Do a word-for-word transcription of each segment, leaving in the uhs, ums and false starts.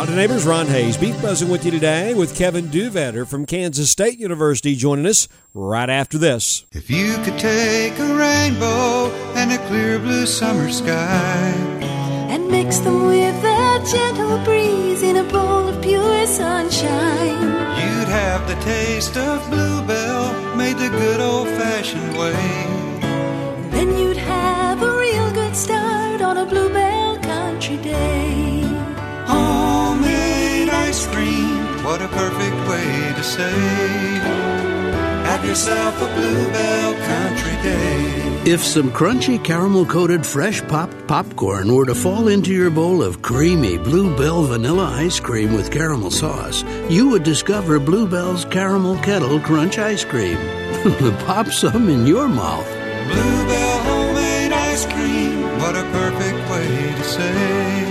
Howdy neighbors, Ron Hayes, Beef Buzzing with you today with Kevin Duvetter from Kansas State University joining us right after this. If you could take a rainbow and a clear blue summer sky and mix them with a gentle breeze in a bowl of pure sunshine, you'd have the taste of Bluebell made the good old-fashioned way. Then you'd have a real good start on a Bluebell country day. Homemade ice cream, what a perfect way to say, have yourself a Bluebell country day. If some crunchy caramel-coated fresh popped popcorn were to fall into your bowl of creamy Bluebell vanilla ice cream with caramel sauce, you would discover Bluebell's Caramel Kettle Crunch Ice Cream. Pop some in your mouth. Bluebell homemade ice cream, what a perfect way to say,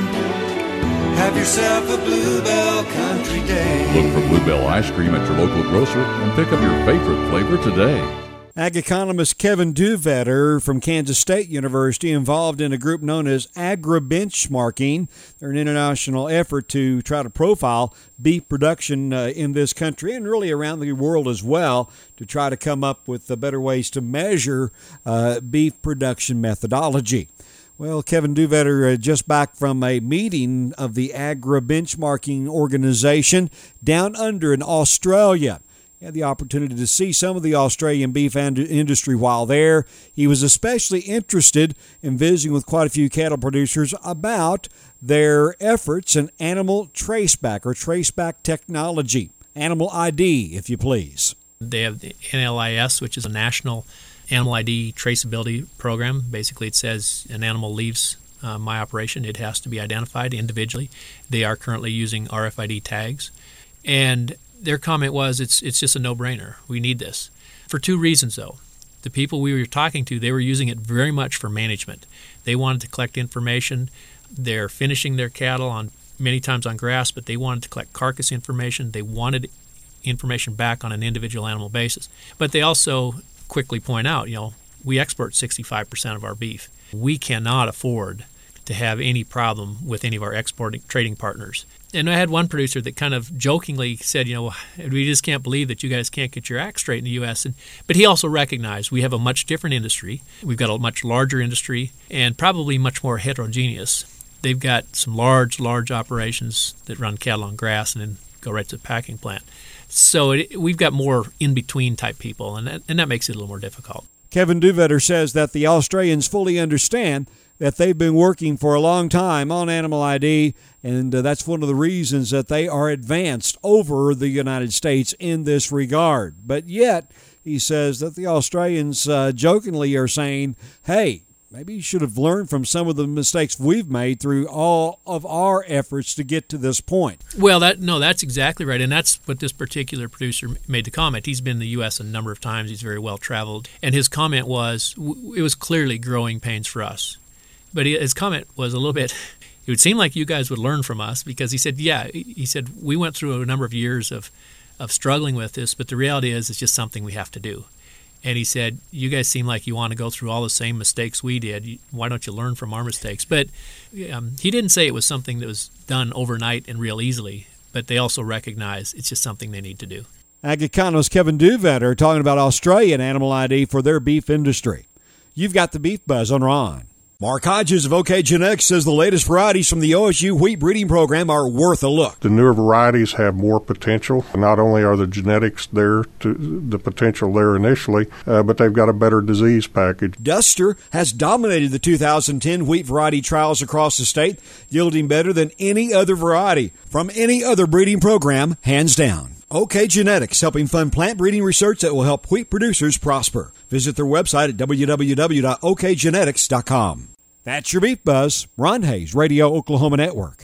have yourself a Bluebell country day. Look for Bluebell ice cream at your local grocer and pick up your favorite flavor today. Ag economist Kevin Duvetter from Kansas State University involved in a group known as Agri-Benchmarking. They're an international effort to try to profile beef production uh, in this country and really around the world as well to try to come up with uh, better ways to measure uh, beef production methodology. Well, Kevin Duvetter uh, just back from a meeting of the Agri-Benchmarking organization down under in Australia. He had the opportunity to see some of the Australian beef industry while there. He was especially interested in visiting with quite a few cattle producers about their efforts in animal traceback or traceback technology, animal I D, if you please. They have the N L I S, which is a national animal I D traceability program. Basically, it says an animal leaves uh, my operation, it has to be identified individually. They are currently using R F I D tags. And their comment was, it's it's just a no-brainer. We need this. For two reasons, though. The people we were talking to, they were using it very much for management. They wanted to collect information. They're finishing their cattle on many times on grass, but they wanted to collect carcass information. They wanted information back on an individual animal basis. But they also quickly point out, you know, we export sixty-five percent of our beef. We cannot afford to have any problem with any of our exporting trading partners. And I had one producer that kind of jokingly said, you know, we just can't believe that you guys can't get your act straight in the U S And, but he also recognized we have a much different industry. We've got a much larger industry and probably much more heterogeneous. They've got some large, large operations that run cattle on grass and then go right to the packing plant. So it, we've got more in-between type people, and that, and that makes it a little more difficult. Kevin Duvetter says that the Australians fully understand that they've been working for a long time on animal I D, and uh, that's one of the reasons that they are advanced over the United States in this regard. But yet, he says that the Australians uh, jokingly are saying, hey, maybe you should have learned from some of the mistakes we've made through all of our efforts to get to this point. Well, that no, that's exactly right, and that's what this particular producer made the comment. He's been in the U S a number of times. He's very well traveled, and his comment was, it was clearly growing pains for us. But his comment was a little bit, it would seem like you guys would learn from us, because he said, yeah, he said, we went through a number of years of, of struggling with this, but the reality is it's just something we have to do. And he said, you guys seem like you want to go through all the same mistakes we did. Why don't you learn from our mistakes? But um, he didn't say it was something that was done overnight and real easily, but they also recognize it's just something they need to do. Ag economist Kevin Duvetter talking about Australian animal I D for their beef industry. You've got the Beef Buzz on Ron. Mark Hodges of OK Genetics says the latest varieties from the O S U wheat breeding program are worth a look. The newer varieties have more potential. Not only are the genetics there, to the potential there initially, uh, but they've got a better disease package. Duster has dominated the two thousand ten wheat variety trials across the state, yielding better than any other variety from any other breeding program, hands down. OK Genetics, helping fund plant breeding research that will help wheat producers prosper. Visit their website at w w w dot o k genetics dot com. That's your Beef Buzz. Ron Hayes, Radio Oklahoma Network.